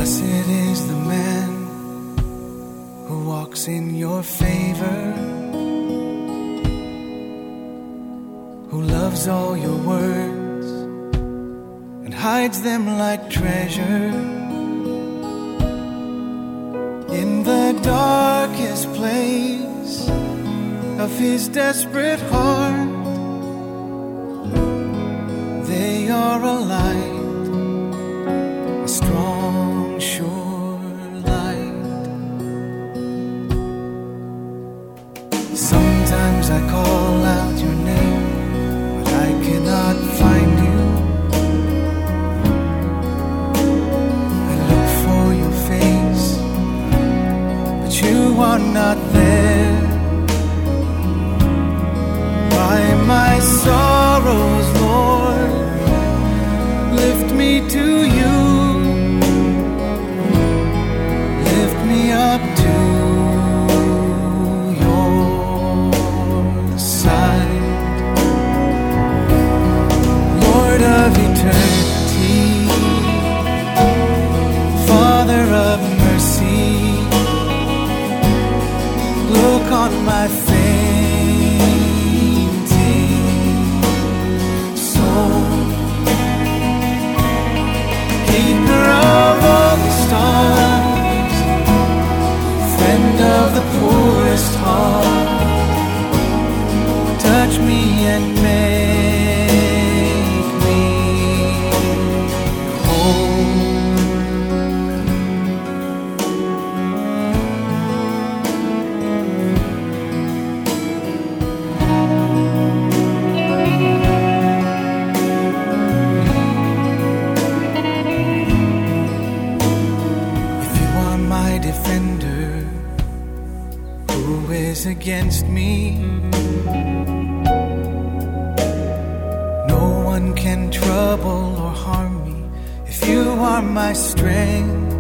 Blessed is the man who walks in your favor, who loves all your words and hides them like treasure. In the darkest place of his desperate heart, they are a light, a strong, sure light. Sometimes I call out your name, but I cannot find you. I look for your face, but you are not there. By my sorrows, Lord, lift me to you. Lift me up to your side. Lord of eternity, Father of mercy, look on my fainting soul. Keeper of all the stars, friend of the poorest heart, touch me and make me whole. Defender, who is against me? No one can trouble or harm me if you are my strength.